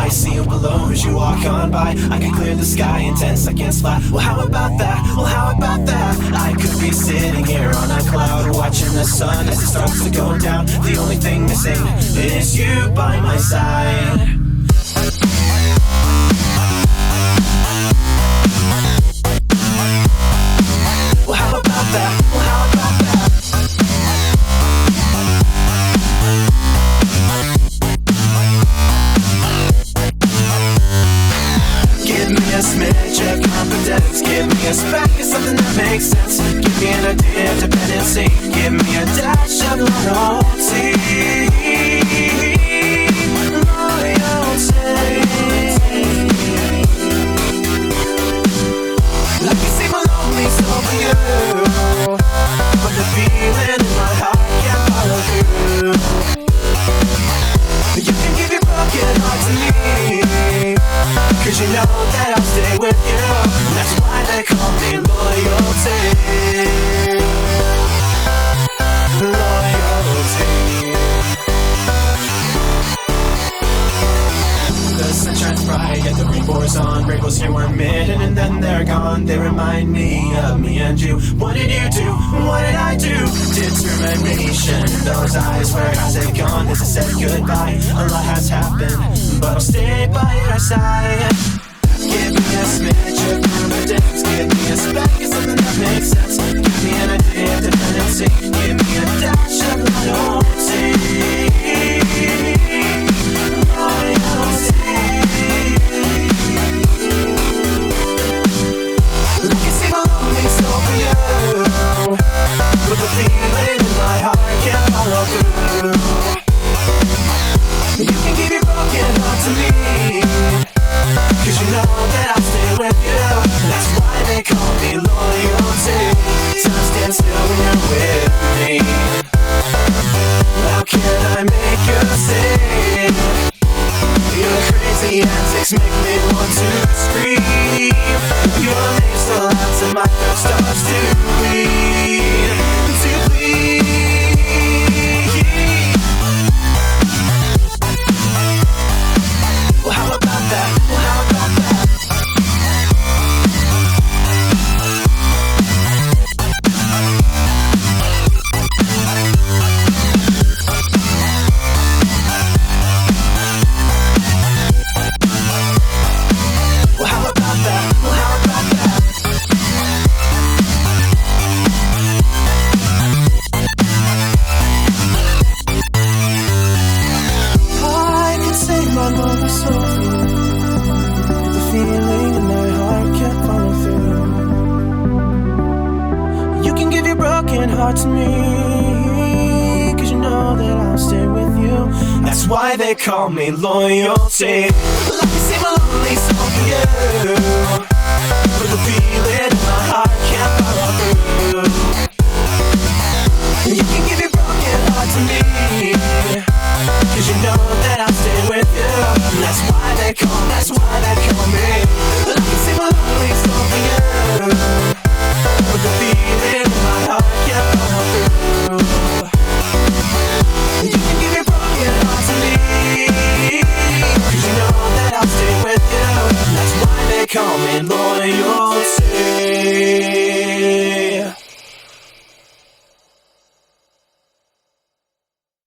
I see you below as you walk on by. I can clear the sky in 10 seconds flat. Well, how about that? Well, how about that? I could be sitting here on a cloud, watching the sun as it starts to go down. The only thing missing is you by my side. Well, how about that? Well, how about that? Give me a smidge of confidence. Give me a speck of something that makes sense. Give me an idea of dependency. Give me a dash of loyalty. Let me see my lonely soul for you, but the feeling in my heart can't follow through. You can give your broken heart to me, 'cause you know that I'll stay with you. That's why they call me loyalty. Loyalty. The sun shines bright, yet the rain pours on. Rainbows here were midden and then they're gone. They remind me of me and you. What did you do? What did I do? Determination in those eyes. Where has it gone? Has it said goodbye? A lot has happened, but I'll stay by your side. Give me a smidge of confidence. Give me a speck of something that makes sense. Give me an idea of dependency. Give me a dash of loyalty. Let me see my lonely soul for you, but the feeling in my heart can't follow through. You can give your broken heart to me, 'cause you know that I'll stay with you. That's why they call me loyalty. Time stands still when you're with me. How can I make you see? Your crazy antics make me want to scream. Your name still out and my throat starts to bleed. To bleed. Well, how about that? Well, how about that? Well, how about that? Well, how about that? I can sing my lonely soul for you. The feeling in my heart can't follow through. You can give your broken heart to me, 'cause you know that I'll stay with you. That's why they call me loyalty. Let me see my lonely soul for you, but the feeling in my heart can't follow through. You can give your broken heart to me, 'cause you know that I'll stay with you. That's why they call me. Let me see my lonely soul for you, but the feeling in my heart can't follow through. You can give your broken heart to me, 'cause you know that I'll stay with you. That's why they call me loyalty.